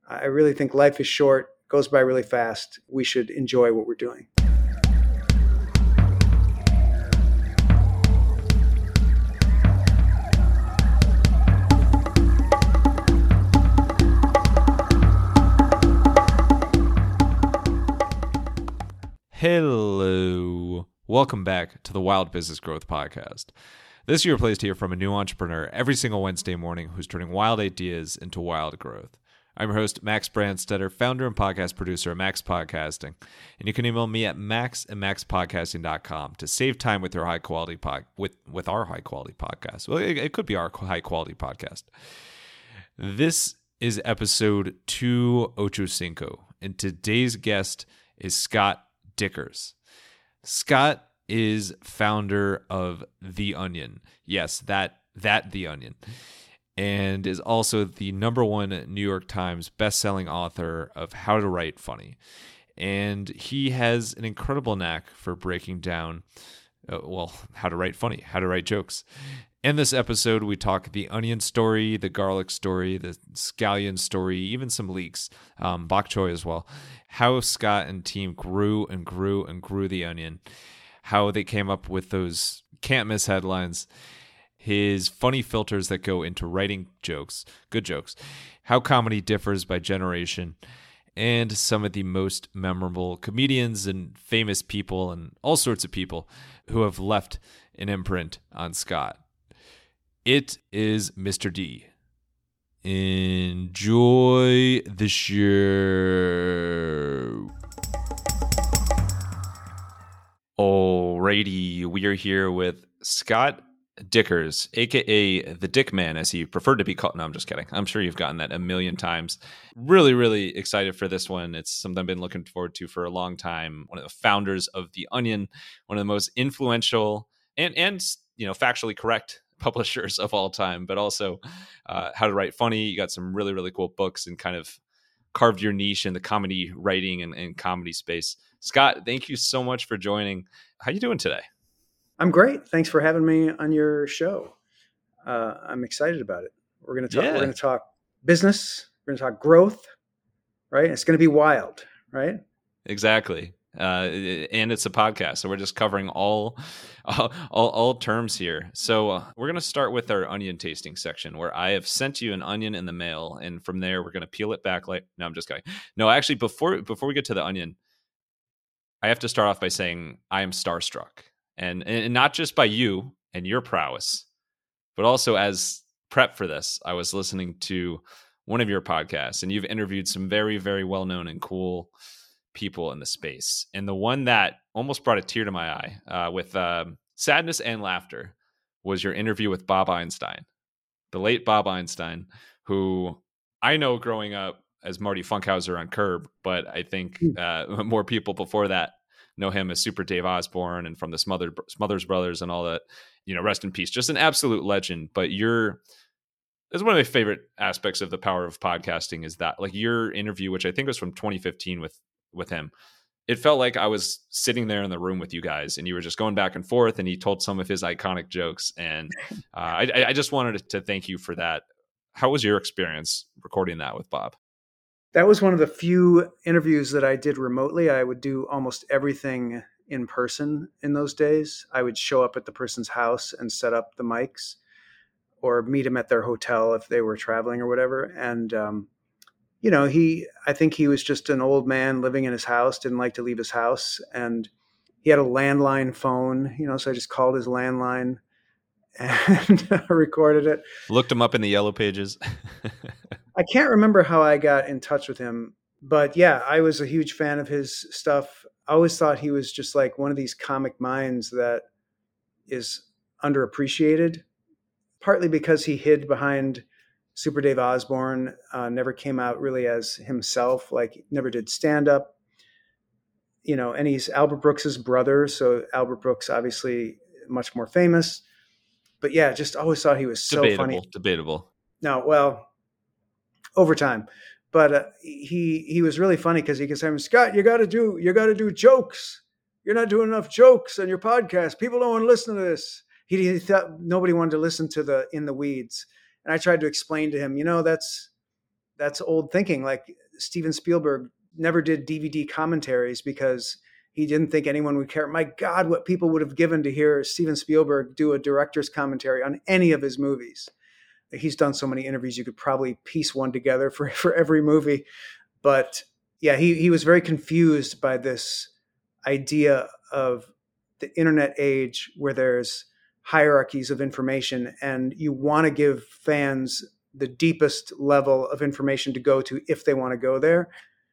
I really think life is short, goes by really fast. We should enjoy what we're doing. Hello. Welcome back to the Wild Business Growth Podcast. This is your place to hear from a new entrepreneur every single Wednesday morning who's turning wild ideas into wild growth. I'm your host, Max Brandstetter, founder and podcast producer of Max Podcasting. And you can email me at max@maxpodcasting.com to save time with your high quality with our high quality podcast. Well, it could be our high quality podcast. This is episode 285, and today's guest is Scott Dikkers. Scott is founder of The Onion. Yes, that The Onion. And is also the how New York Times best-selling author of How to Write Funny. And he has an incredible knack for breaking down, how to write funny, how to write jokes. In this episode, we talk the onion story, the garlic story, the scallion story, even some leeks, bok choy as well. How Scott and team grew and grew and grew The Onion. How they came up with those can't miss headlines. His funny filters that go into writing jokes, good jokes. How comedy differs by generation. And some of the most memorable comedians and famous people and all sorts of people who have left an imprint on Scott. It is Mr. D. Enjoy the show. Alrighty, we are here with Scott Dikkers, aka the Dick Man, as he preferred to be called. No, I'm just kidding. I'm sure you've gotten that a million times. Really, really excited for this one. It's something I've been looking forward to for a long time. One of the founders of The Onion, one of the most influential and factually correct publishers of all time, but also How to Write Funny. You got some really, really cool books and kind of carved your niche in the comedy writing and comedy space. Scott, thank you so much for joining. How you doing today? I'm great. Thanks for having me on your show. I'm excited about it. We're going to talk. We're going to talk business. We're going to talk growth. Right? It's going to be wild. Right? Exactly. And it's a podcast, so we're just covering all terms here. So we're going to start with our onion tasting section, where I have sent you an onion in the mail, and from there we're going to peel it back. No, I'm just kidding. No, actually, before we get to the onion, I have to start off by saying I am starstruck, and not just by you and your prowess, but also as prep for this, I was listening to one of your podcasts, and you've interviewed some very, very well known and cool people in the space. And the one that almost brought a tear to my eye with sadness and laughter was your interview with Bob Einstein, the late Bob Einstein, who I know growing up as Marty Funkhauser on Curb, but I think more people before that know him as Super Dave Osborne and from the Smothers Brothers and all that, rest in peace. Just an absolute legend. But it's one of my favorite aspects of the power of podcasting is that, like, your interview, which I think was from 2015 with him, it felt like I was sitting there in the room with you guys and you were just going back and forth, and he told some of his iconic jokes. And I just wanted to thank you for that. How was your experience recording that with Bob? That was one of the few interviews that I did remotely. I would do almost everything in person in those days. I would show up at the person's house and set up the mics, or meet them at their hotel if they were traveling or whatever. And, I think he was just an old man living in his house, didn't like to leave his house. And he had a landline phone, so I just called his landline and recorded it. Looked him up in the yellow pages. I can't remember how I got in touch with him, but yeah, I was a huge fan of his stuff. I always thought he was just like one of these comic minds that is underappreciated, partly because he hid behind Super Dave Osborne, never came out really as himself, like never did stand-up, and he's Albert Brooks's brother. So Albert Brooks, obviously much more famous, but yeah, just always thought he was so funny. Debatable. No, well, over time, but he was really funny because he could say, Scott, you got to do jokes. You're not doing enough jokes on your podcast. People don't want to listen to this. He thought nobody wanted to listen to the In the Weeds. And I tried to explain to him, that's that's old thinking. Like Steven Spielberg never did DVD commentaries because he didn't think anyone would care. My God, what people would have given to hear Steven Spielberg do a director's commentary on any of his movies. He's done so many interviews, you could probably piece one together for every movie. But yeah, he was very confused by this idea of the internet age where there's hierarchies of information and you want to give fans the deepest level of information to go to if they want to go there.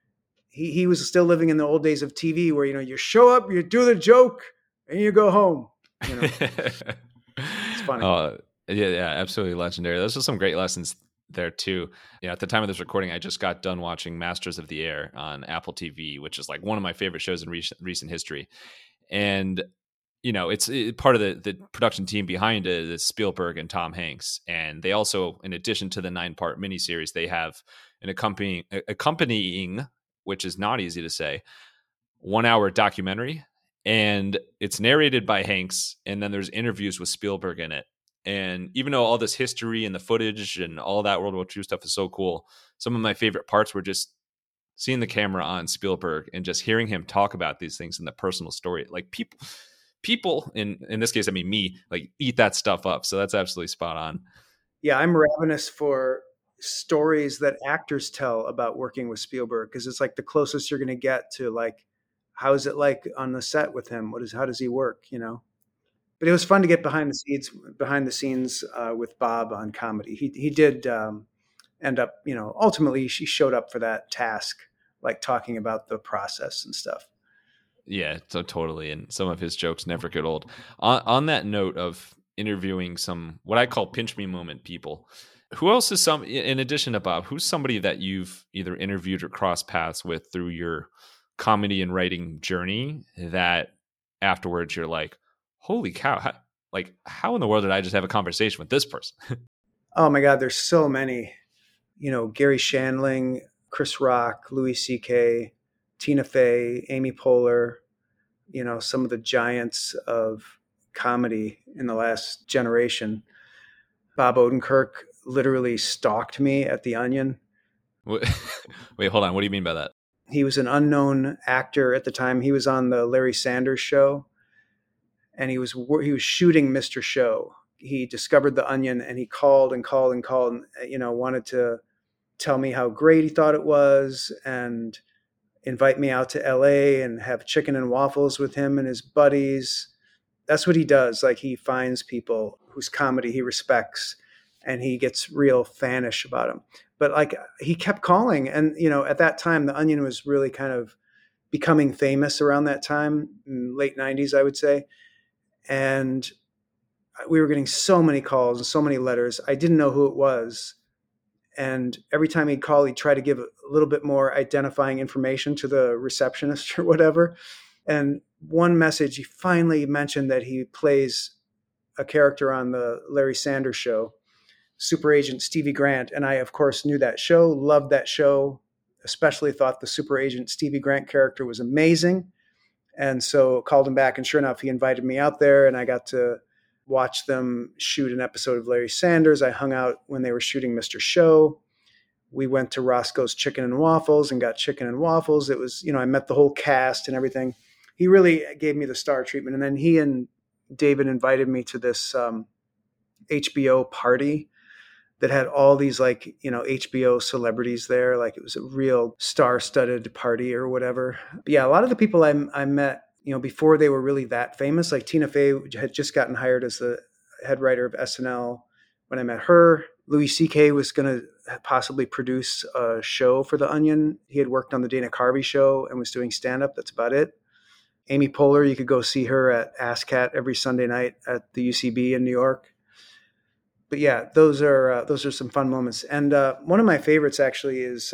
He was still living in the old days of TV where, you show up, you do the joke, and you go home. It's funny. Yeah, absolutely legendary. Those are some great lessons there too. At the time of this recording, I just got done watching Masters of the Air on Apple TV, which is like one of my favorite shows in recent history. And it's part of the production team behind it is Spielberg and Tom Hanks, and they also, in addition to the 9-part miniseries, they have an accompanying, which is not easy to say, 1-hour documentary, and it's narrated by Hanks, and then there's interviews with Spielberg in it. And even though all this history and the footage and all that World War II stuff is so cool, some of my favorite parts were just seeing the camera on Spielberg and just hearing him talk about these things in the personal story. Like people in this case, I mean me, like eat that stuff up. So that's absolutely spot on. Yeah, I'm ravenous for stories that actors tell about working with Spielberg, because it's like the closest you're going to get to like, how is it like on the set with him? How does he work? But it was fun to get behind the scenes with Bob on comedy. He did end up, ultimately she showed up for that task, like talking about the process and stuff. Yeah, so totally. And some of his jokes never get old. On that note of interviewing some, what I call pinch me moment people, who else is in addition to Bob, who's somebody that you've either interviewed or crossed paths with through your comedy and writing journey that afterwards you're like, holy cow, how in the world did I just have a conversation with this person? Oh my God, there's so many. Gary Shandling, Chris Rock, Louis C.K., Tina Fey, Amy Poehler, some of the giants of comedy in the last generation. Bob Odenkirk literally stalked me at The Onion. Wait, hold on. What do you mean by that? He was an unknown actor at the time. He was on the Larry Sanders Show, and he was shooting Mr. Show. He discovered The Onion, and he called and called and called, and, wanted to tell me how great he thought it was and invite me out to LA and have chicken and waffles with him and his buddies. That's what he does. Like, he finds people whose comedy he respects and he gets real fanish about them. But like, he kept calling. And, at that time, The Onion was really kind of becoming famous around that time, late 90s, I would say. And we were getting so many calls and so many letters. I didn't know who it was. And every time he'd call, he'd try to give a little bit more identifying information to the receptionist or whatever. And one message, he finally mentioned that he plays a character on the Larry Sanders Show, Super Agent Stevie Grant. And I, of course, knew that show, loved that show, especially thought the Super Agent Stevie Grant character was amazing. And so called him back, and sure enough, he invited me out there, and I got to watch them shoot an episode of Larry Sanders. I hung out when they were shooting Mr. Show. We went to Roscoe's Chicken and Waffles and got chicken and waffles. It was, I met the whole cast and everything. He really gave me the star treatment. And then he and David invited me to this HBO party that had all these HBO celebrities there. Like, it was a real star-studded party or whatever. But yeah, a lot of the people I met, before they were really that famous, like Tina Fey had just gotten hired as the head writer of SNL when I met her. Louis C.K. was going to possibly produce a show for The Onion. He had worked on the Dana Carvey show and was doing stand-up. That's about it. Amy Poehler, you could go see her at ASCAT every Sunday night at the UCB in New York. But yeah, those are some fun moments. And one of my favorites actually is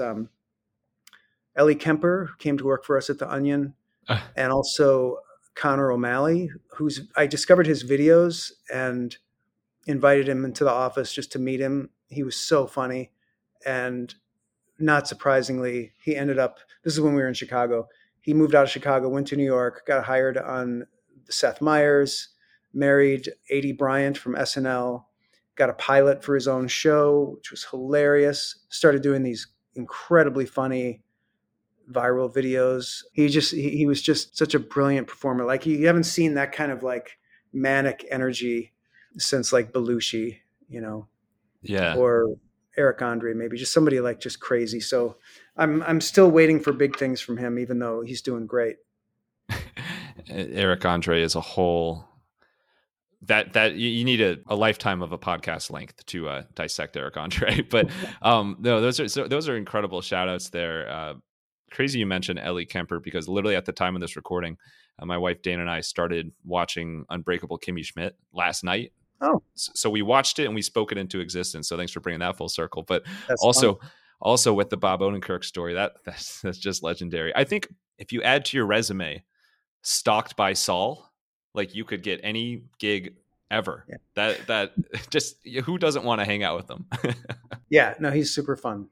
Ellie Kemper, who came to work for us at The Onion, and also Connor O'Malley, I discovered his videos and invited him into the office just to meet him. He was so funny. And not surprisingly, he ended up, this is when we were in Chicago. He moved out of Chicago, went to New York, got hired on Seth Meyers, married Aidy Bryant from SNL, got a pilot for his own show, which was hilarious, started doing these incredibly funny viral videos. He was just such a brilliant performer. Like you haven't seen that kind of like manic energy since like Belushi, Yeah. or Eric Andre, maybe just somebody like just crazy. So I'm still waiting for big things from him, even though he's doing great. Eric Andre is a whole that you need a lifetime of a podcast length to dissect Eric Andre. But no, those are incredible shout outs there. Crazy you mentioned Ellie Kemper, because literally at the time of this recording, my wife Dana and I started watching Unbreakable Kimmy Schmidt last night. Oh, So we watched it and we spoke it into existence. So thanks for bringing that full circle. But that's also fun. also with the Bob Odenkirk story, that's just legendary. I think if you add to your resume "stalked by Saul," like you could get any gig ever. Yeah. That just, who doesn't want to hang out with them? Yeah, no, he's super fun.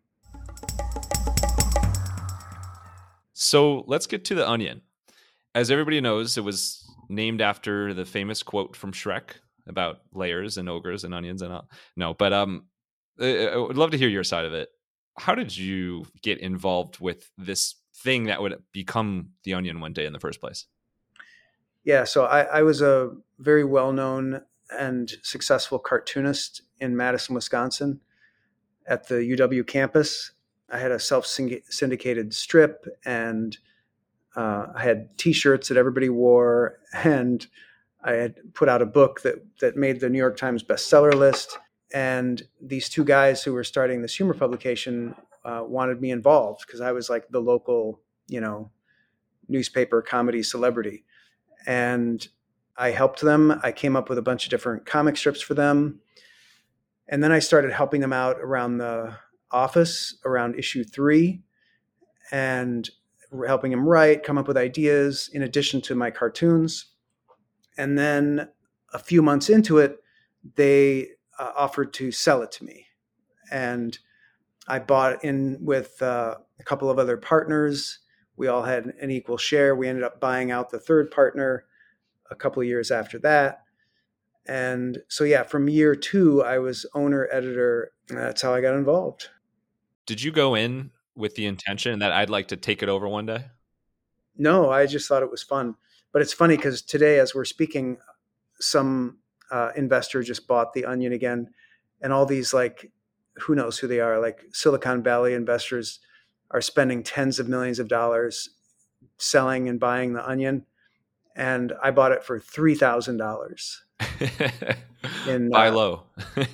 So let's get to The Onion. As everybody knows, it was named after the famous quote from Shrek about layers and ogres and onions and all. No, but I would love to hear your side of it. How did you get involved with this thing that would become The Onion one day in the first place? Yeah, so I was a very well-known and successful cartoonist in Madison, Wisconsin at the UW campus. I had a self-syndicated strip, and I had T-shirts that everybody wore, and I had put out a book that made the New York Times bestseller list. And these two guys who were starting this humor publication wanted me involved because I was like the local, newspaper comedy celebrity. And I helped them. I came up with a bunch of different comic strips for them. And then I started helping them out around the office around issue 3 and helping them write, come up with ideas in addition to my cartoons. And then a few months into it, they offered to sell it to me. And I bought in with a couple of other partners. We all had an equal share. We ended up buying out the third partner a couple of years after that. And so, yeah, from year 2, I was owner, editor. And that's how I got involved. Did you go in with the intention that I'd like to take it over one day? No, I just thought it was fun. But it's funny because today, as we're speaking, some investor just bought The Onion again. And all these, like, who knows who they are, like Silicon Valley investors are spending tens of millions of dollars selling and buying The Onion. And I bought it for $3,000 in Buy low.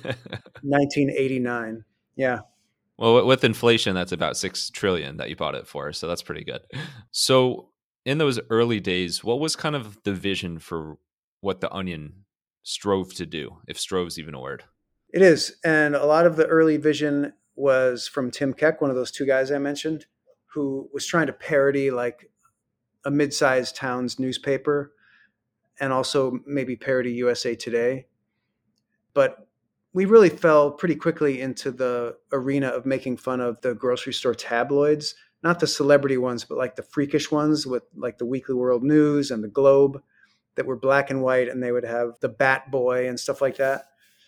1989. Yeah. Well, with inflation, that's about 6 trillion that you bought it for. So that's pretty good. So in those early days, what was kind of the vision for what The Onion strove to do, if strove's even a word? It is. And a lot of the early vision was from Tim Keck, one of those two guys I mentioned, who was trying to parody like a mid-sized town's newspaper and also maybe parody USA Today. But we really fell pretty quickly into the arena of making fun of the grocery store tabloids, not the celebrity ones, but like the freakish ones with like the Weekly World News and the Globe that were black and white, and they would have the Bat Boy and stuff like that.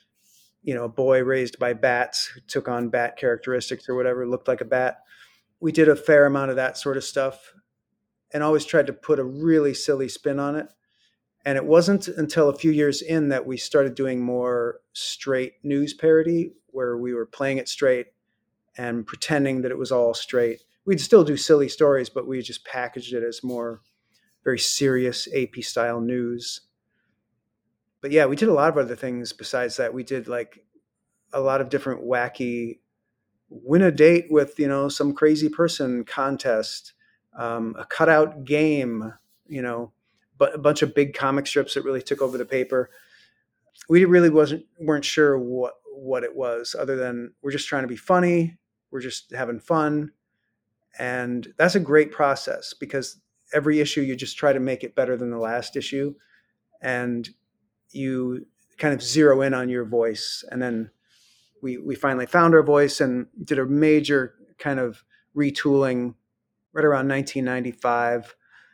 A boy raised by bats who took on bat characteristics or whatever, looked like a bat. We did a fair amount of that sort of stuff and always tried to put a really silly spin on it. And it wasn't until a few years in that we started doing more straight news parody, where we were playing it straight and pretending that it was all straight. We'd still do silly stories, but we just packaged it as more very serious AP style news. But yeah, we did a lot of other things besides that. We did like a lot of different wacky win a date with, some crazy person contest, a cutout game, but a bunch of big comic strips that really took over the paper. We really weren't sure what it was, other than we're just trying to be funny. We're just having fun. And that's a great process because every issue you just try to make it better than the last issue. And you kind of zero in on your voice. And then we finally found our voice and did a major kind of retooling right around 1995,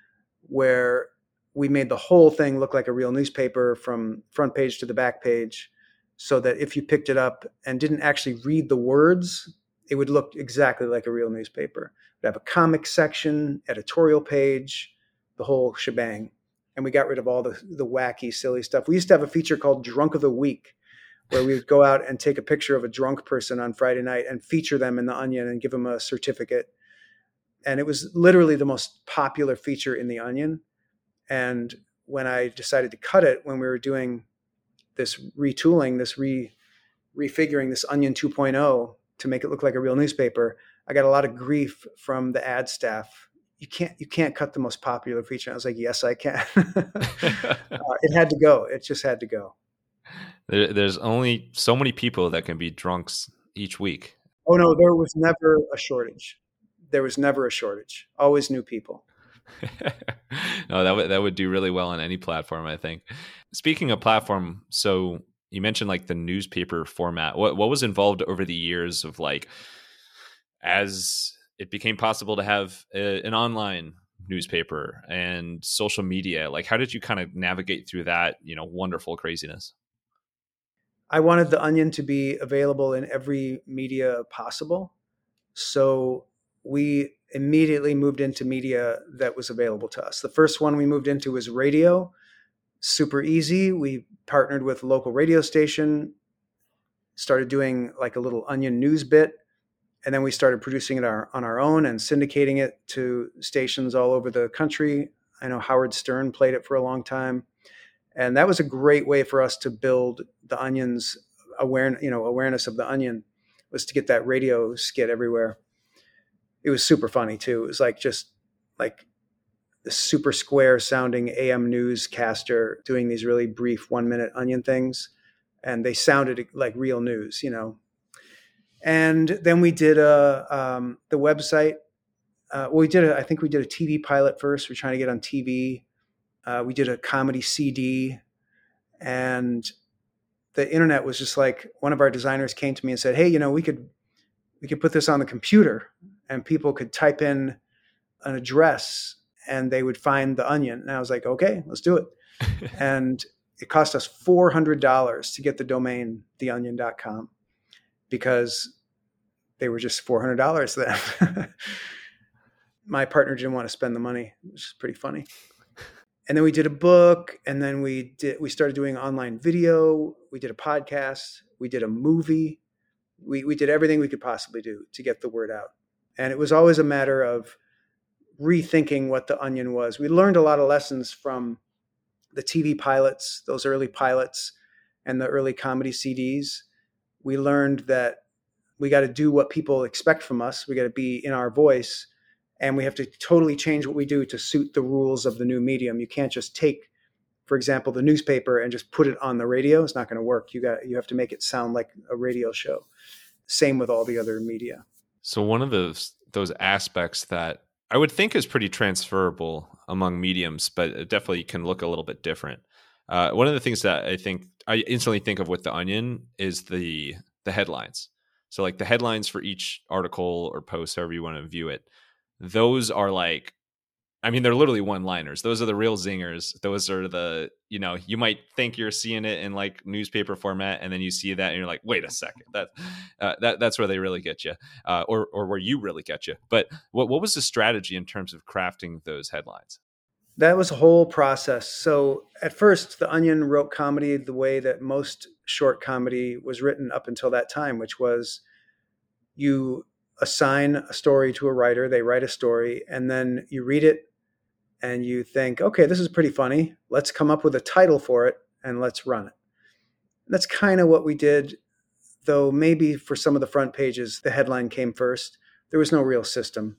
where we made the whole thing look like a real newspaper from front page to the back page, so that if you picked it up and didn't actually read the words, it would look exactly like a real newspaper. It'd have a comic section, editorial page, the whole shebang. And we got rid of all the wacky, silly stuff. We used to have a feature called Drunk of the Week, where we would go out and take a picture of a drunk person on Friday night and feature them in the Onion and give them a certificate. And it was literally the most popular feature in the Onion. And when I decided to cut it, when we were doing this retooling, this refiguring this Onion 2.0 to make it look like a real newspaper, I got a lot of grief from the ad staff. You can't cut the most popular feature. I was like, yes, I can. It had to go. It just had to go. There's only so many people that can be drunks each week. Oh no, there was never a shortage. There was never a shortage. Always new people. No, that would do really well on any platform, I think. Speaking of platform, so you mentioned like the newspaper format. What was involved over the years of like, as it became possible to have an online newspaper and social media, like how did you kind of navigate through that, wonderful craziness? I wanted the Onion to be available in every media possible. So we immediately moved into media that was available to us. The first one we moved into was radio. Super easy. We partnered with a local radio station, started doing like a little Onion news bit, and then we started producing it on our own and syndicating it to stations all over the country. I know Howard Stern played it for a long time. And that was a great way for us to build the Onion's awareness of the Onion, was to get that radio skit everywhere. It was super funny too. It was like just like the super square sounding AM newscaster doing these really brief 1-minute Onion things. And they sounded like real news, And then we did the website. I think we did a TV pilot first. We're trying to get on TV. We did a comedy CD, and the internet was just like, one of our designers came to me and said, hey, we could put this on the computer and people could type in an address and they would find the Onion. And I was like, okay, let's do it. And it cost us $400 to get the domain, theonion.com, because they were just $400 then. My partner didn't want to spend the money, which is pretty funny. And then we did a book, and then we started doing online video. We did a podcast. We did a movie. We did everything we could possibly do to get the word out. And it was always a matter of rethinking what the Onion was. We learned a lot of lessons from the TV pilots, those early pilots, and the early comedy CDs. We learned that we got to do what people expect from us. We got to be in our voice. And we have to totally change what we do to suit the rules of the new medium. You can't just take, for example, the newspaper and just put it on the radio. It's not going to work. You have to make it sound like a radio show. Same with all the other media. So one of those aspects that I would think is pretty transferable among mediums, but it definitely can look a little bit different. One of the things that I think I instantly think of with the Onion is the headlines. So like the headlines for each article or post, however you want to view it, those are like, I mean, they're literally one-liners. Those are the real zingers. Those are the, you might think you're seeing it in like newspaper format, and then you see that and you're like, wait a second, that's where they really get you, or where you really get you. But what was the strategy in terms of crafting those headlines? That was a whole process. So at first, the Onion wrote comedy the way that most short comedy was written up until that time, which was you assign a story to a writer, they write a story, and then you read it and you think, okay, this is pretty funny. Let's come up with a title for it and let's run it. And that's kind of what we did, though maybe for some of the front pages, the headline came first. There was no real system.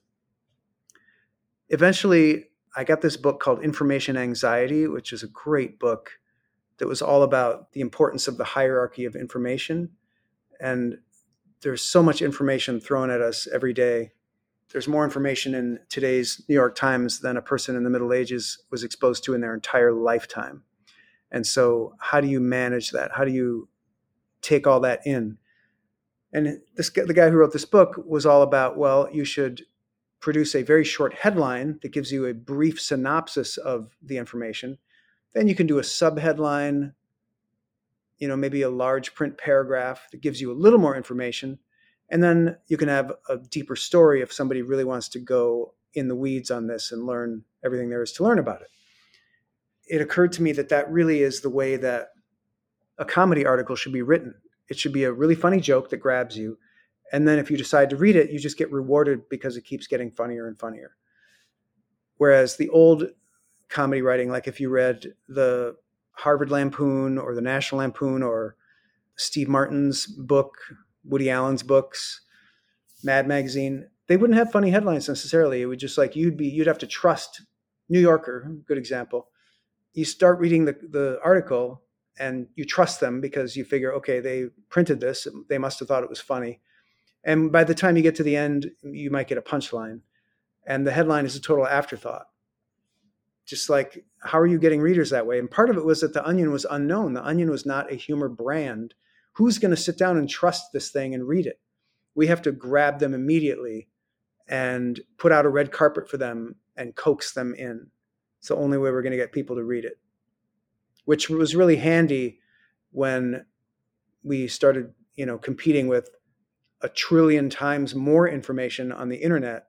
Eventually, I got this book called Information Anxiety, which is a great book that was all about the importance of the hierarchy of information. And there's so much information thrown at us every day. There's more information in today's New York Times than a person in the Middle Ages was exposed to in their entire lifetime. And so how do you manage that? How do you take all that in? And the guy who wrote this book was all about, well, you should produce a very short headline that gives you a brief synopsis of the information. Then you can do a subheadline, maybe a large print paragraph that gives you a little more information. And then you can have a deeper story if somebody really wants to go in the weeds on this and learn everything there is to learn about it. It occurred to me that that really is the way that a comedy article should be written. It should be a really funny joke that grabs you. And then if you decide to read it, you just get rewarded because it keeps getting funnier and funnier. Whereas the old comedy writing, like if you read the Harvard Lampoon or the National Lampoon or Steve Martin's book, Woody Allen's books, Mad Magazine, they wouldn't have funny headlines necessarily. It would just like you'd have to trust New Yorker, good example. You start reading the article and you trust them because you figure, okay, they printed this, they must have thought it was funny. And by the time you get to the end, you might get a punchline. And the headline is a total afterthought. Just like, how are you getting readers that way? And part of it was that The Onion was unknown. The Onion was not a humor brand. Who's going to sit down and trust this thing and read it? We have to grab them immediately and put out a red carpet for them and coax them in. It's the only way we're going to get people to read it, which was really handy when we started, competing with 1 trillion times more information on the internet.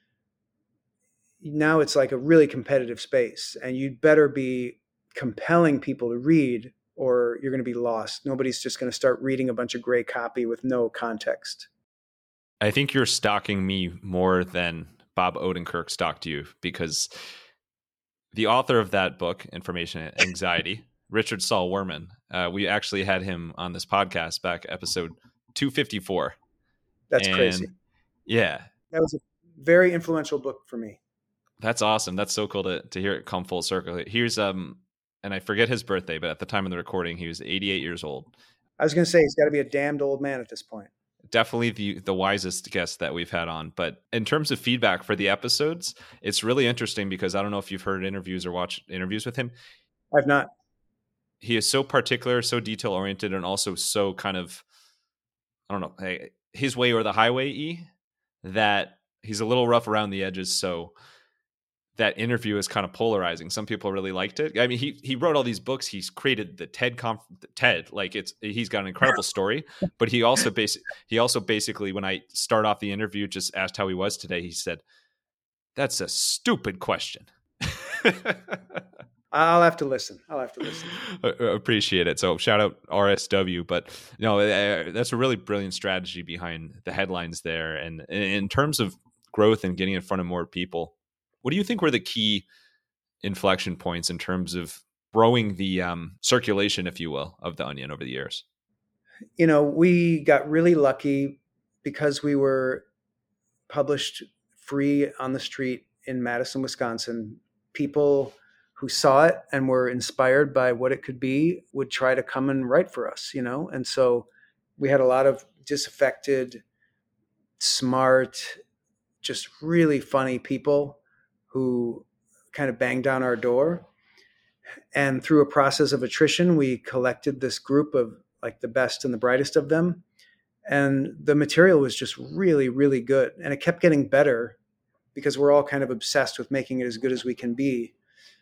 Now it's like a really competitive space, and you'd better be compelling people to read or you're going to be lost. Nobody's just going to start reading a bunch of gray copy with no context. I think you're stalking me more than Bob Odenkirk stalked you, because the author of that book, Information Anxiety, Richard Saul Wurman, we actually had him on this podcast back episode 254. That's crazy. Yeah. That was a very influential book for me. That's awesome. That's so cool to hear it come full circle. Here's and I forget his birthday, but at the time of the recording, he was 88 years old. I was going to say he's got to be a damned old man at this point. Definitely the wisest guest that we've had on. But in terms of feedback for the episodes, it's really interesting because I don't know if you've heard interviews or watched interviews with him. I've not. He is so particular, so detail oriented, and also so kind of, I don't know, his way or the highway that he's a little rough around the edges. So that interview is kind of polarizing. Some people really liked it. I mean, he wrote all these books. He's created the TED, like he's got an incredible story, but he also basically, when I start off the interview, just asked how he was today. He said, "That's a stupid question." I'll have to listen. Appreciate it. So shout out RSW, but that's a really brilliant strategy behind the headlines there. And in terms of growth and getting in front of more people, what do you think were the key inflection points in terms of growing the circulation, if you will, of The Onion over the years? We got really lucky because we were published free on the street in Madison, Wisconsin. People who saw it and were inspired by what it could be would try to come and write for us, And so we had a lot of disaffected, smart, just really funny people who kind of banged down our door. And through a process of attrition, we collected this group of like the best and the brightest of them. And the material was just really, really good. And it kept getting better because we're all kind of obsessed with making it as good as we can be.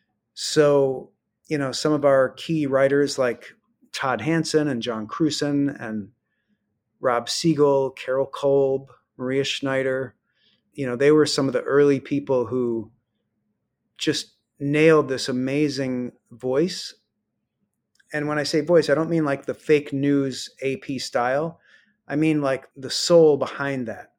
So, some of our key writers like Todd Hansen and John Cruson and Rob Siegel, Carol Kolb, Maria Schneider, they were some of the early people who just nailed this amazing voice. And when I say voice, I don't mean like the fake news AP style. I mean like the soul behind that.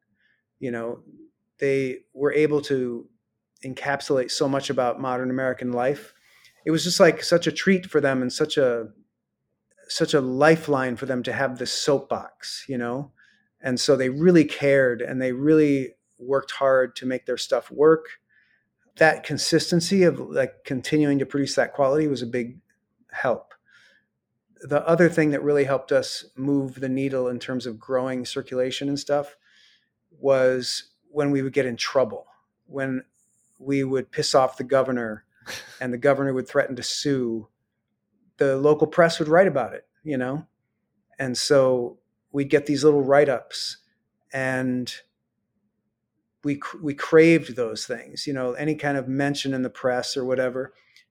They were able to encapsulate so much about modern American life. It was just like such a treat for them and such a lifeline for them to have this soapbox, And so they really cared and they really worked hard to make their stuff work. That consistency of like continuing to produce that quality was a big help. The other thing that really helped us move the needle in terms of growing circulation and stuff was when we would get in trouble, when we would piss off the governor and the governor would threaten to sue. The local press would write about it, And so we'd get these little write-ups and we craved those things, any kind of mention in the press or whatever.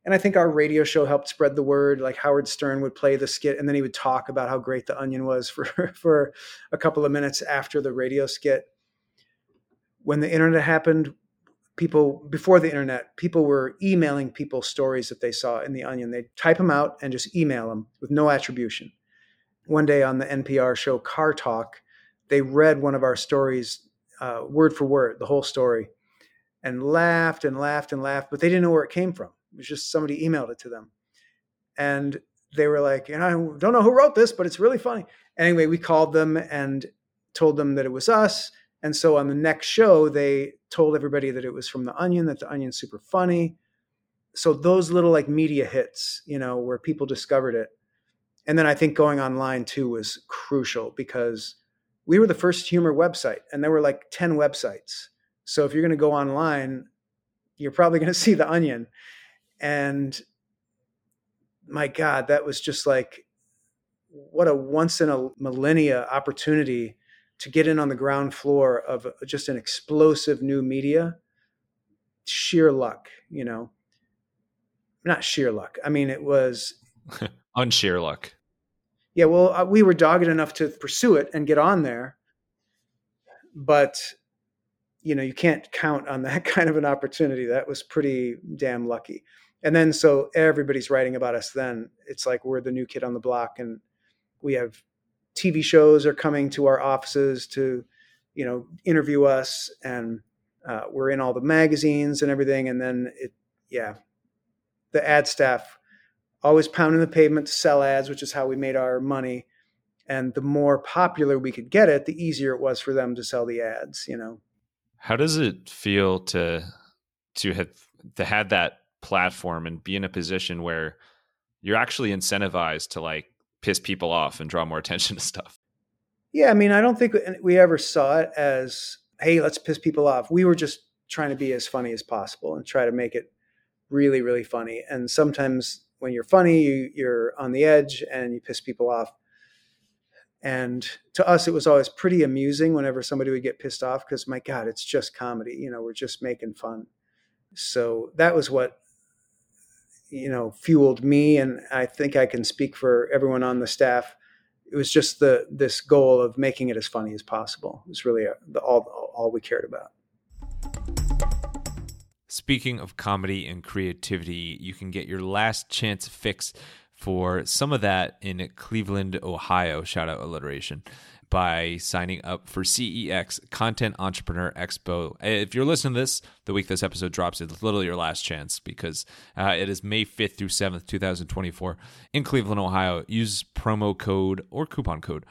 And I think our radio show helped spread the word. Like Howard Stern would play the skit, and then he would talk about how great The Onion was for a couple of minutes after the radio skit. When the internet happened, before the internet, people were emailing people stories that they saw in The Onion. They'd type them out and just email them with no attribution. One day on the NPR show Car Talk, they read one of our stories word for word, the whole story, and laughed and laughed and laughed, but they didn't know where it came from. It was just somebody emailed it to them. And they were like, I don't know who wrote this, but it's really funny. Anyway, we called them and told them that it was us. And so on the next show, they told everybody that it was from The Onion, that The Onion's super funny. So those little like media hits, where people discovered it. And then I think going online too was crucial because we were the first humor website and there were like 10 websites. So if you're going to go online, you're probably going to see The Onion. And my God, that was just like, what a once in a millennia opportunity to get in on the ground floor of just an explosive new media. Sheer luck, not sheer luck. I mean, it was unsheer luck. Yeah. Well, we were dogged enough to pursue it and get on there, but you can't count on that kind of an opportunity. That was pretty damn lucky. And then, so everybody's writing about us then. It's like we're the new kid on the block, and we have TV shows are coming to our offices to, interview us, and we're in all the magazines and everything. And then the ad staff always pounding the pavement to sell ads, which is how we made our money. And the more popular we could get it, the easier it was for them to sell the ads, How does it feel to have that platform and be in a position where you're actually incentivized to like piss people off and draw more attention to stuff? Yeah, I mean, I don't think we ever saw it as, hey, let's piss people off. We were just trying to be as funny as possible and try to make it really, really funny. And sometimes when you're funny, you're on the edge and you piss people off. And to us, it was always pretty amusing whenever somebody would get pissed off because, my God, it's just comedy. We're just making fun. So that was what, fueled me. And I think I can speak for everyone on the staff. It was just this goal of making it as funny as possible. It was really all we cared about. Speaking of comedy and creativity, you can get your last chance fix for some of that in Cleveland, Ohio, shout out alliteration, by signing up for CEX, Content Entrepreneur Expo. If you're listening to this, the week this episode drops, it's literally your last chance because it is May 5th through 7th, 2024 in Cleveland, Ohio. Use promo code or coupon code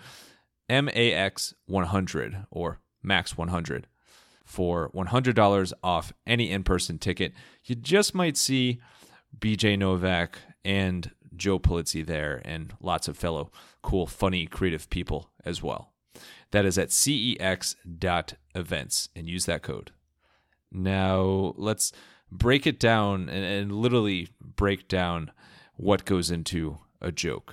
MAX100 or MAX100 for $100 off any in-person ticket. You just might see BJ Novak and Joe Polizzi there and lots of fellow cool, funny, creative people as well. That is at cex.events and use that code. Now let's break it down and literally break down what goes into a joke.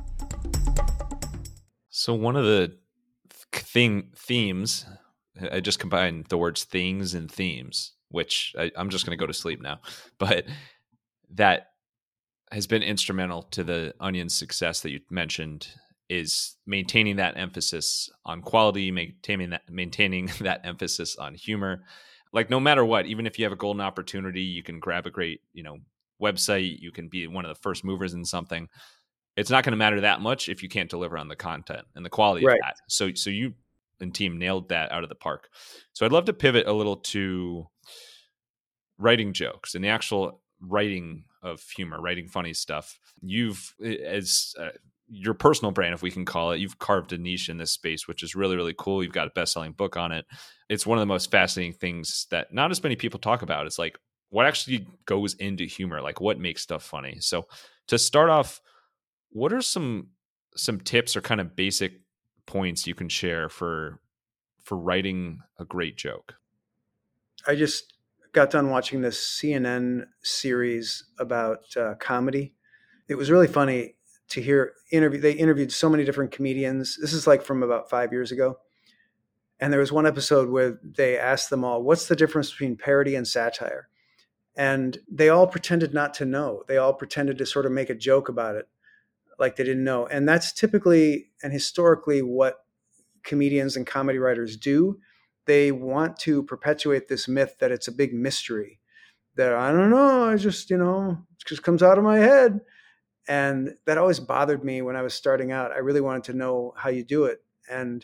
So one of the themes, I just combined the words things and themes, which I'm just going to go to sleep now, but that has been instrumental to the Onion's success that you mentioned is maintaining that emphasis on quality, maintaining that emphasis on humor. Like no matter what, even if you have a golden opportunity, you can grab a great, website, you can be one of the first movers in something. It's not going to matter that much if you can't deliver on the content and the quality of that. So you and team nailed that out of the park. So I'd love to pivot a little to writing jokes and the actual writing of humor, writing funny stuff. You've, as your personal brand, if we can call it, you've carved a niche in this space, which is really, really cool. You've got a best-selling book on it. It's one of the most fascinating things that not as many people talk about. It's like, what actually goes into humor? Like what makes stuff funny? So to start off, what are some tips or kind of basic points you can share for writing a great joke? I just got done watching this CNN series about comedy. It was really funny to hear they interviewed so many different comedians. This is like from about 5 years ago. And there was one episode where they asked them all, what's the difference between parody and satire? And they all pretended not to know. They all pretended to sort of make a joke about it, like they didn't know. And that's typically and historically what comedians and comedy writers do. They want to perpetuate this myth that it's a big mystery, that I don't know, I just, it just comes out of my head. And that always bothered me when I was starting out. I really wanted to know how you do it. And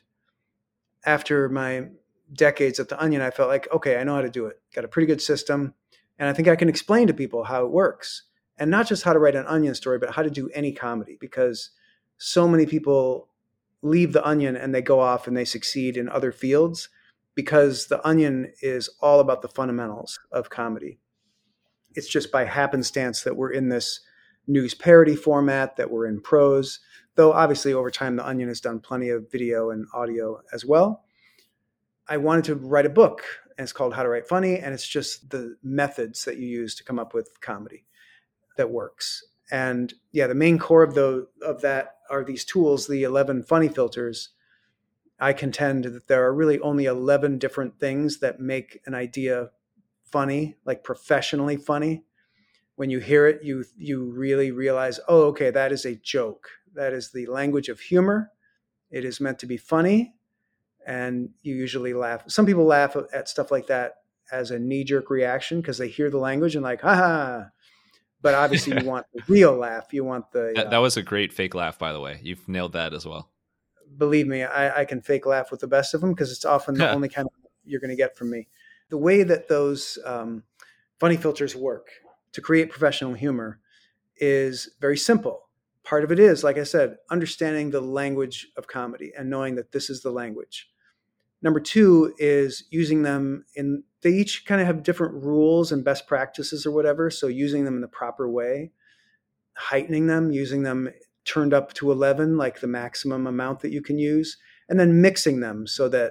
after my decades at the Onion, I felt like, okay, I know how to do it. Got a pretty good system. And I think I can explain to people how it works. And not just how to write an Onion story, but how to do any comedy, because so many people leave the Onion and they go off and they succeed in other fields, because the Onion is all about the fundamentals of comedy. It's just by happenstance that we're in this news parody format, that we're in prose, though obviously over time the Onion has done plenty of video and audio as well. I wanted to write a book, and it's called How to Write Funny, and it's just the methods that you use to come up with comedy that works. And yeah, the main core of that are these tools, the 11 funny filters. I contend that there are really only 11 different things that make an idea funny, like professionally funny. When you hear it, you really realize, oh, okay, that is a joke. That is the language of humor. It is meant to be funny. And you usually laugh. Some people laugh at stuff like that as a knee-jerk reaction because they hear the language and like, ha. But obviously you want the real laugh. You want the... That was a great fake laugh, by the way. You've nailed that as well. Believe me, I can fake laugh with the best of them, because it's often the only kind of you're going to get from me. The way that those funny filters work to create professional humor is very simple. Part of it is, like I said, understanding the language of comedy and knowing that this is the language. Number two is using them they each kind of have different rules and best practices or whatever. So using them in the proper way, heightening them, using them turned up to 11, like the maximum amount that you can use, and then mixing them so that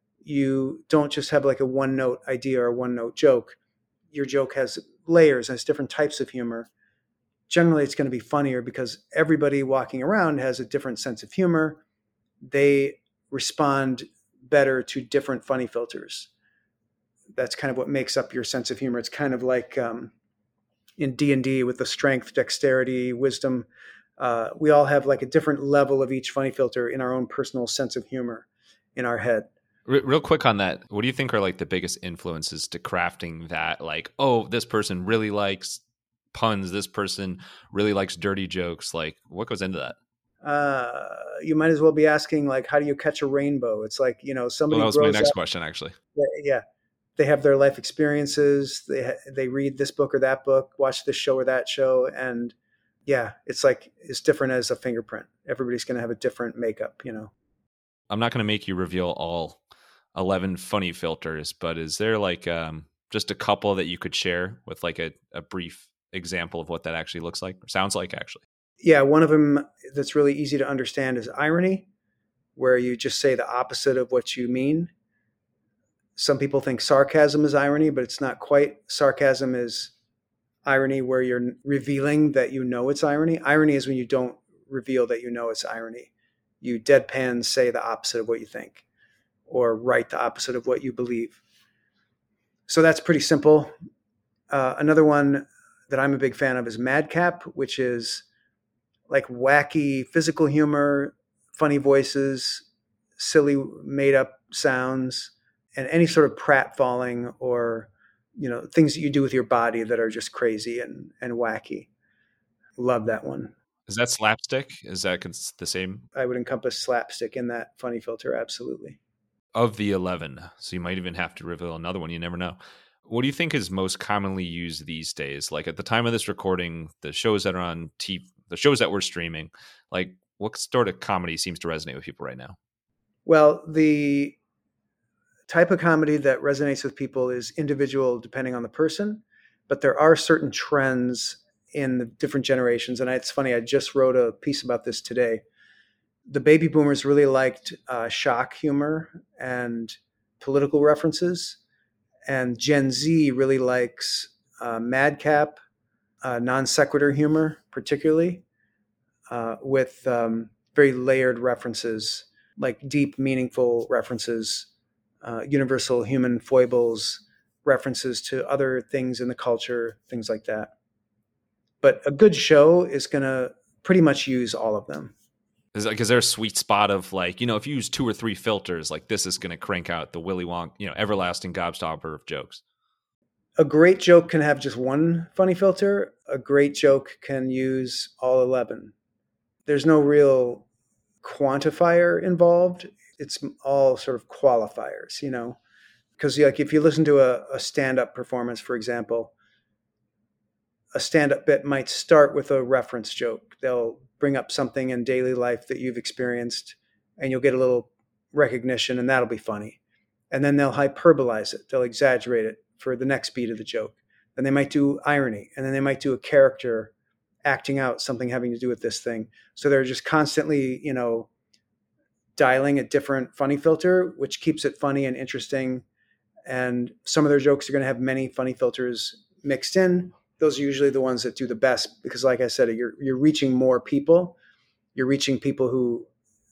you don't just have like a one note idea or a one note joke. Your joke has layers, has different types of humor. Generally, it's going to be funnier because everybody walking around has a different sense of humor. They respond better to different funny filters. That's kind of what makes up your sense of humor. It's kind of like in D&D with the strength, dexterity, wisdom. We all have like a different level of each funny filter in our own personal sense of humor in our head. Real quick on that, what do you think are like the biggest influences to crafting that? Like, oh, this person really likes puns. This person really likes dirty jokes. Like, what goes into that? You might as well be asking, like, how do you catch a rainbow? It's like, somebody Well, that was my next up, question, actually. Yeah. They have their life experiences. They read this book or that book, watch this show or that show. And yeah, it's like, it's different as a fingerprint. Everybody's going to have a different makeup, I'm not going to make you reveal all 11 funny filters, but is there like just a couple that you could share with like a brief example of what that actually looks like or sounds like, actually? Yeah, one of them that's really easy to understand is irony, where you just say the opposite of what you mean. Some people think sarcasm is irony, but it's not quite. Sarcasm is irony where you're revealing that it's irony. Irony is when you don't reveal that it's irony. You deadpan say the opposite of what you think, or write the opposite of what you believe. So that's pretty simple. Another one that I'm a big fan of is madcap, which is like wacky physical humor, funny voices, silly made up sounds, and any sort of pratfalling or, things that you do with your body that are just crazy and wacky. Love that one. Is that slapstick? Is that the same? I would encompass slapstick in that funny filter. Absolutely. Of the 11. So you might even have to reveal another one. You never know. What do you think is most commonly used these days? Like at the time of this recording, the shows that are on TV, the shows that we're streaming, like what sort of comedy seems to resonate with people right now? Well, the type of comedy that resonates with people is individual depending on the person, but there are certain trends in the different generations. And it's funny, I just wrote a piece about this today. The baby boomers really liked shock humor and political references. And Gen Z really likes madcap, non sequitur humor, particularly with very layered references, like deep, meaningful references, universal human foibles, references to other things in the culture, things like that. But a good show is going to pretty much use all of them. Is there a sweet spot of like, if you use 2 or 3 filters, like this is going to crank out the Willy Wonka, everlasting gobstopper of jokes? A great joke can have just one funny filter. A great joke can use all 11. There's no real quantifier involved. It's all sort of qualifiers, because like if you listen to a stand-up performance, for example, a stand-up bit might start with a reference joke. They'll bring up something in daily life that you've experienced, and you'll get a little recognition, and that'll be funny. And then they'll hyperbolize it. They'll exaggerate it for the next beat of the joke. Then they might do irony, and then they might do a character acting out something having to do with this thing. So they're just constantly, dialing a different funny filter, which keeps it funny and interesting. And some of their jokes are going to have many funny filters mixed in. Those are usually the ones that do the best because, like I said, you're reaching more people. You're reaching people who,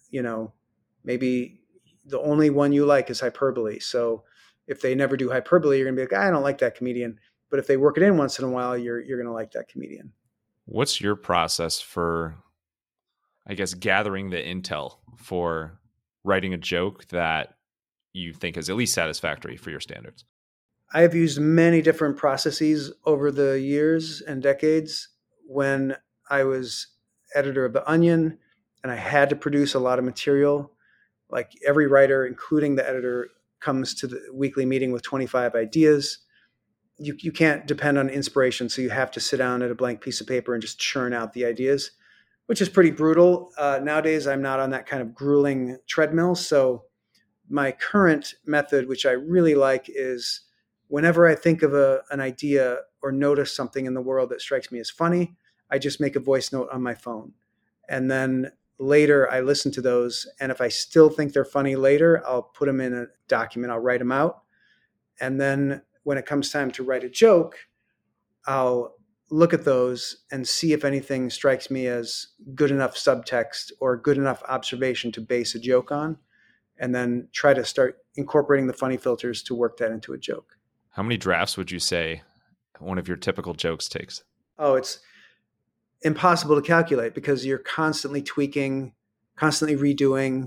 maybe the only one you like is hyperbole. So if they never do hyperbole, you're going to be like, I don't like that comedian. But if they work it in once in a while, you're going to like that comedian. What's your process for, I guess, gathering the intel for writing a joke that you think is at least satisfactory for your standards? I have used many different processes over the years and decades. When I was editor of The Onion and I had to produce a lot of material, like every writer, including the editor, comes to the weekly meeting with 25 ideas. You can't depend on inspiration, so you have to sit down at a blank piece of paper and just churn out the ideas, which is pretty brutal. Nowadays, I'm not on that kind of grueling treadmill. So my current method, which I really like, is whenever I think of an idea or notice something in the world that strikes me as funny, I just make a voice note on my phone. And then later I listen to those. And if I still think they're funny later, I'll put them in a document. I'll write them out. And then when it comes time to write a joke, I'll look at those and see if anything strikes me as good enough subtext or good enough observation to base a joke on, and then try to start incorporating the funny filters to work that into a joke. How many drafts would you say one of your typical jokes takes? Oh, it's impossible to calculate because you're constantly tweaking, constantly redoing,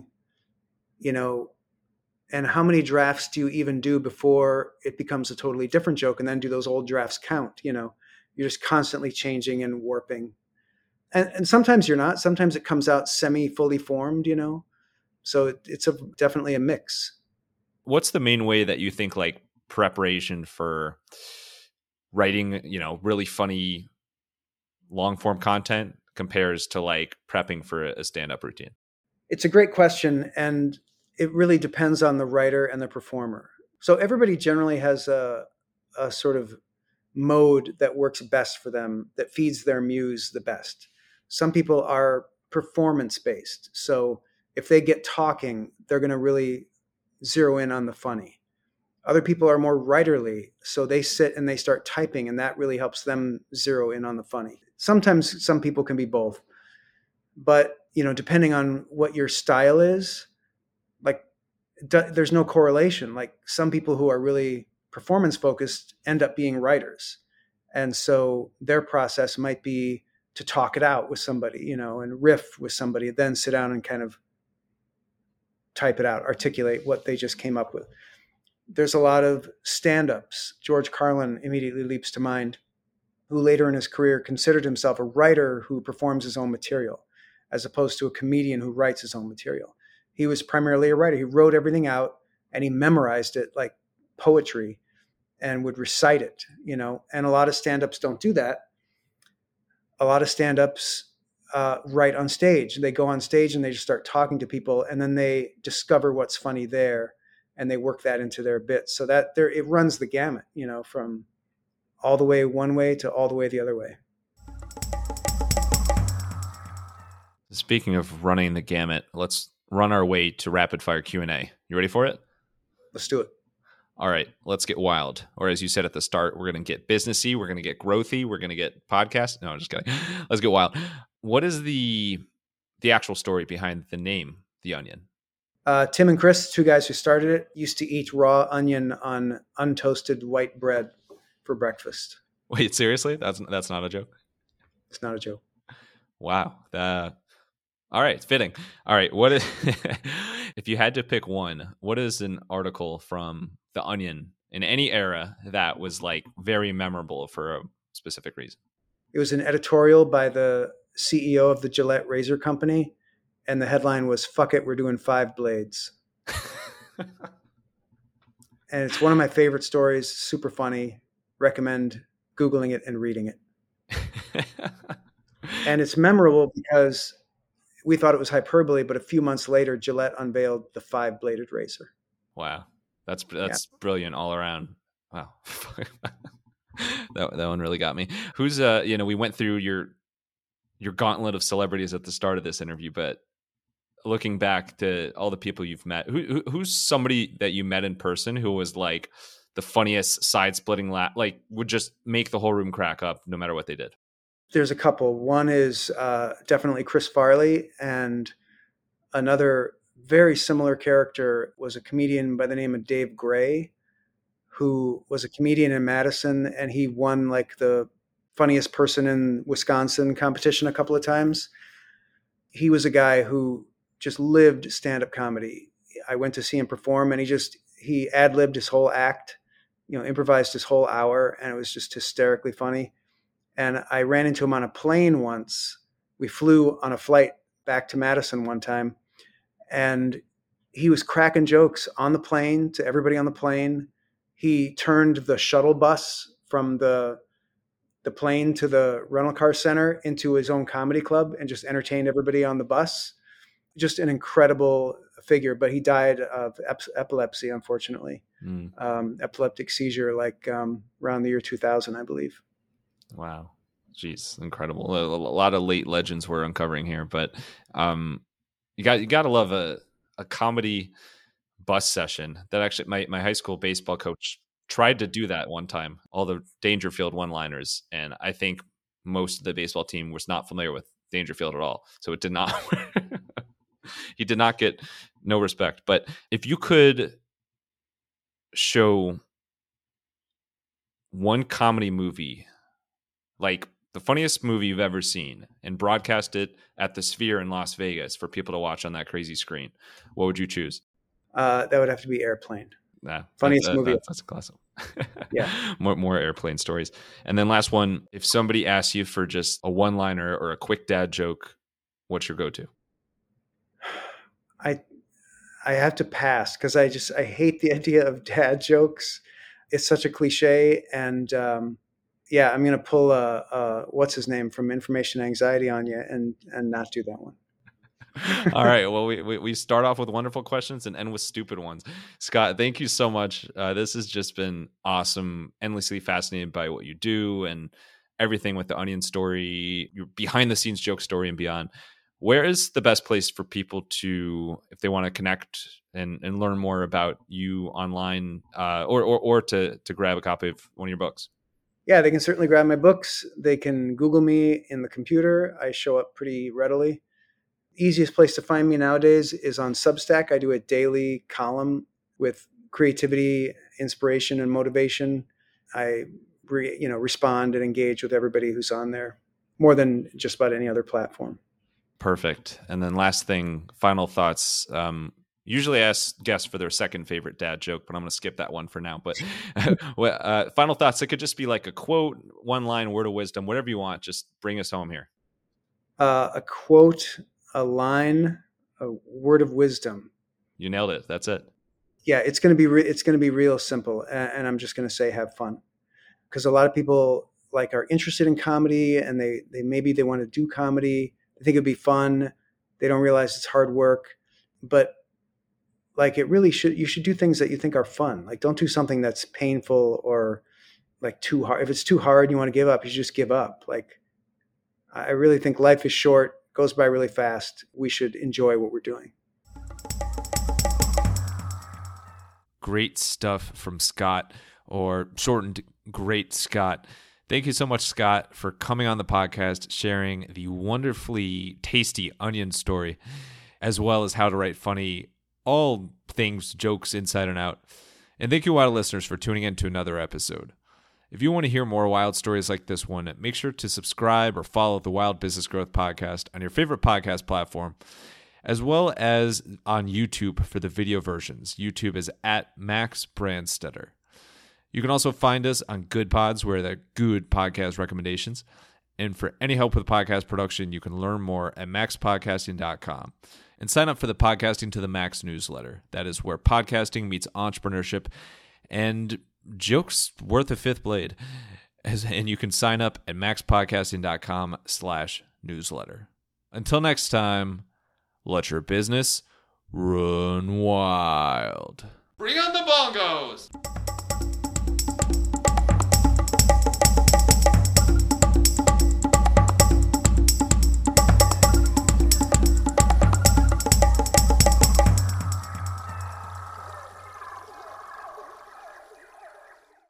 and how many drafts do you even do before it becomes a totally different joke? And then do those old drafts count? You're just constantly changing and warping. And sometimes you're not. Sometimes it comes out semi-fully formed, So it's definitely a mix. What's the main way that you think like preparation for writing, really funny long form content compares to like prepping for a stand-up routine? It's a great question. And it really depends on the writer and the performer. So everybody generally has a sort of mode that works best for them, that feeds their muse the best. Some people are performance-based. So if they get talking, they're going to really zero in on the funny. Other people are more writerly. So they sit and they start typing, and that really helps them zero in on the funny. Sometimes some people can be both. But, depending on what your style is, like there's no correlation. Like some people who are really performance focused end up being writers. And so their process might be to talk it out with somebody, and riff with somebody, then sit down and kind of type it out, articulate what they just came up with. There's a lot of stand-ups. George Carlin immediately leaps to mind, who later in his career considered himself a writer who performs his own material, as opposed to a comedian who writes his own material. He was primarily a writer. He wrote everything out and he memorized it like poetry and would recite it, and a lot of stand-ups don't do that. A lot of stand-ups write on stage. They go on stage and they just start talking to people, and then they discover what's funny there and they work that into their bits. So that it runs the gamut, from all the way one way to all the way the other way. Speaking of running the gamut, let's run our way to rapid fire Q&A. You ready for it? Let's do it. All right, let's get wild. Or as you said at the start, we're going to get businessy, we're going to get growthy, we're going to get podcast. No, I'm just kidding. Let's get wild. What is the actual story behind the name, The Onion? Tim and Chris, two guys who started it, used to eat raw onion on untoasted white bread for breakfast. Wait, seriously? That's not a joke? It's not a joke. Wow. All right, fitting. All right, what is if you had to pick one, what is an article from The Onion in any era that was like very memorable for a specific reason? It was an editorial by the CEO of the Gillette Razor Company, and the headline was "Fuck it, we're doing 5 blades." And it's one of my favorite stories, super funny. Recommend Googling it and reading it. And it's memorable because we thought it was hyperbole, but a few months later, Gillette unveiled the 5-bladed razor. Wow. That's brilliant all around. Wow. that one really got me. Who's we went through your gauntlet of celebrities at the start of this interview, but looking back to all the people you've met, who's somebody that you met in person who was like the funniest side-splitting laugh, like would just make the whole room crack up no matter what they did? There's a couple. One is definitely Chris Farley, and another very similar character was a comedian by the name of Dave Gray, who was a comedian in Madison, and he won like the funniest person in Wisconsin competition a couple of times. He was a guy who just lived stand-up comedy. I went to see him perform, and he ad-libbed his whole act, improvised his whole hour, and it was just hysterically funny. And I ran into him on a plane once. We flew on a flight back to Madison one time, and he was cracking jokes on the plane to everybody on the plane. He turned the shuttle bus from the plane to the rental car center into his own comedy club and just entertained everybody on the bus. Just an incredible figure, but he died of epilepsy, unfortunately. Epileptic seizure, like around the year 2000, I believe. Wow. Jeez, incredible. A lot of late legends we're uncovering here, but you got to love a comedy bus session. That actually my high school baseball coach tried to do that one time, all the Dangerfield one-liners, and I think most of the baseball team was not familiar with Dangerfield at all, so it did not he did not get no respect. But if you could show one comedy movie, like the funniest movie you've ever seen, and broadcast it at the Sphere in Las Vegas for people to watch on that crazy screen, what would you choose? That would have to be Airplane. Funniest movie. That's a classic. Yeah. more airplane stories. And then last one, if somebody asks you for just a one-liner or a quick dad joke, what's your go-to? I have to pass because I hate the idea of dad jokes. It's such a cliche, and I'm going to pull what's his name from Information Anxiety on you and not do that one. All right. Well, we start off with wonderful questions and end with stupid ones. Scott, thank you so much. This has just been awesome. Endlessly fascinated by what you do and everything with the Onion story, your behind the scenes joke story and beyond. Where is the best place for people to, if they want to connect and learn more about you online, or to grab a copy of one of your books? Yeah, they can certainly grab my books. They can Google me in the computer. I show up pretty readily. Easiest place to find me nowadays is on Substack. I do a daily column with creativity, inspiration, and motivation. I respond and engage with everybody who's on there more than just about any other platform. Perfect. And then last thing, final thoughts. Usually I ask guests for their second favorite dad joke, but I'm going to skip that one for now. But final thoughts. It could just be like a quote, one line, word of wisdom, whatever you want. Just bring us home here. A quote, a line, a word of wisdom. You nailed it. That's it. Yeah, it's going to be real simple, and I'm just going to say have fun, because a lot of people are interested in comedy, and they maybe they want to do comedy. They think it'd be fun. They don't realize it's hard work, but it really should. You should do things that you think are fun. Don't do something that's painful or too hard. If it's too hard, you want to give up. You should just give up. I really think life is short. Goes by really fast. We should enjoy what we're doing. Great stuff from Scott, or shortened Great Scott. Thank you so much, Scott, for coming on the podcast, sharing the wonderfully tasty Onion story, as well as how to write funny all things jokes inside and out. And thank you, Wild listeners, for tuning in to another episode. If you want to hear more wild stories like this one, make sure to subscribe or follow the Wild Business Growth Podcast on your favorite podcast platform, as well as on YouTube for the video versions. YouTube is at Max Brandstetter. You can also find us on Good Pods, where they're good podcast recommendations. And for any help with podcast production, you can learn more at maxpodcasting.com. And sign up for the Podcasting to the Max newsletter. That is where podcasting meets entrepreneurship and jokes worth a fifth blade. And you can sign up at maxpodcasting.com/newsletter. Until next time, let your business run wild. Bring on the bongos!